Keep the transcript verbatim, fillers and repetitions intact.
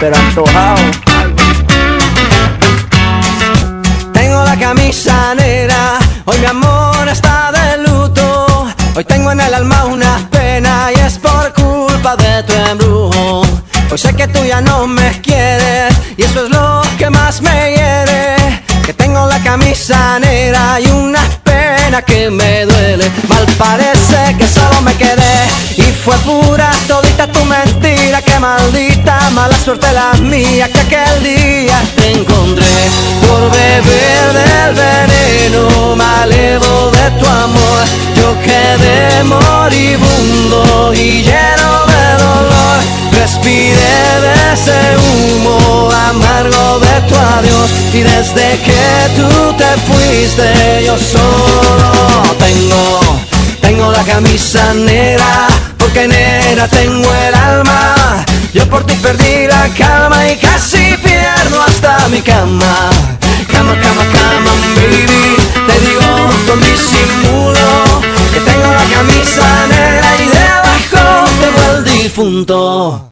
pero antojado. Tengo la camisa negra, hoy mi amor está de luto. Hoy tengo en el alma una pena y es por culpa de tu embrujo. Hoy sé que tú ya no me quieres y eso es lo que más me hiere. Que tengo la camisa negra y una pena que me duele. Mal parece que solo me quedé y fue pura todita tu mentira. Que maldita mala suerte la mía que aquel día te encontré. Por beber del veneno malevo de tu amor yo quedé moribundo y lleno de dolor. Respiré de ese humo amargo de tu adiós y desde que tú te fuiste yo solo tengo, tengo la camisa negra, porque negra tengo el alma. Yo por ti perdí la calma y casi pierdo hasta mi cama. Cama, cama, cama, baby, te digo con disimulo que tengo la camisa negra y debajo tengo el difunto.